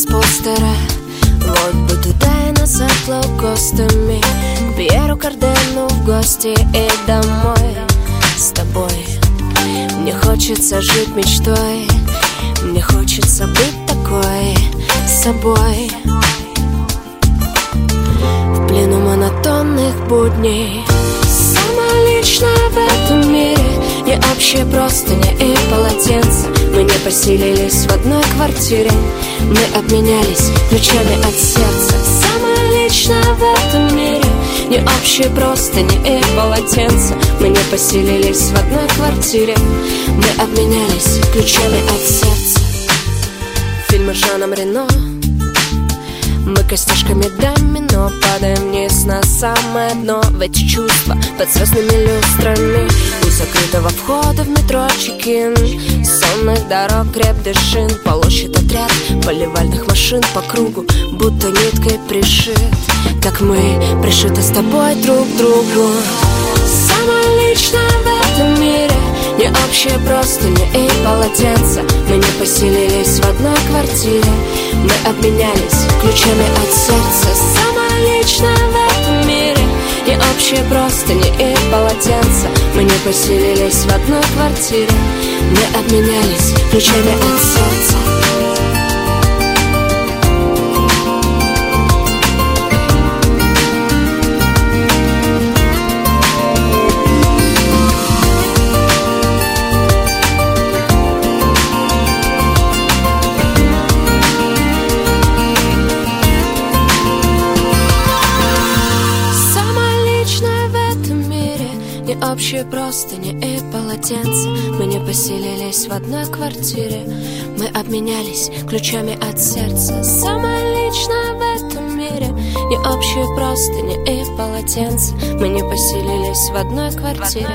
с постера. Вот бы туда и назад лоукостами, к Пьеру Кардену в гости и домой. С тобой мне хочется жить мечтой, мне хочется быть такой с собой. В плену монотонных будней, самое личное в этом мире, не общие простыни и полотенца. Мы не поселились в одной квартире, мы обменялись ключами от сердца. Самое личное в этом мире, не общие простыни и полотенца. Мы не поселились в одной квартире, мы обменялись ключами от сердца. Фильмы с Жаном Рено, мы костяшками домино падаем вниз на самое дно. В эти чувства под звездными люстрами, у закрытого входа в метро чекин, сонных дорог крепкий шин, полощет отряд поливальных машин по кругу, будто ниткой пришит, как мы пришиты с тобой друг к другу. Самое личное в этом мире, не общие простыни и полотенца. Мы не поселились в одной квартире, мы обменялись ключами от сердца. Самое личное в этом мире, не общие простыни и полотенца. Мы не поселились в одной квартире, мы обменялись ключами от сердца. Общие простыни и полотенца. Мы не поселились в одной квартире, мы обменялись ключами от сердца. Самое личное в этом мире, не общие простыни и полотенца. Мы не поселились в одной квартире.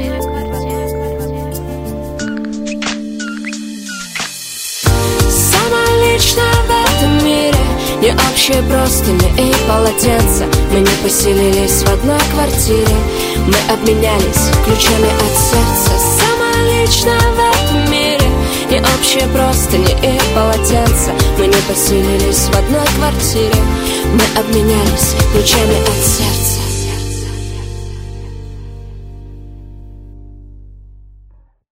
Самое личное в этом мире, не общие простыни и полотенца. Мы не поселились в одной квартире, мы обменялись ключами от сердца. Самое личное в этом мире, не общие простыни и полотенца. Мы не поселились в одной квартире, мы обменялись ключами от сердца.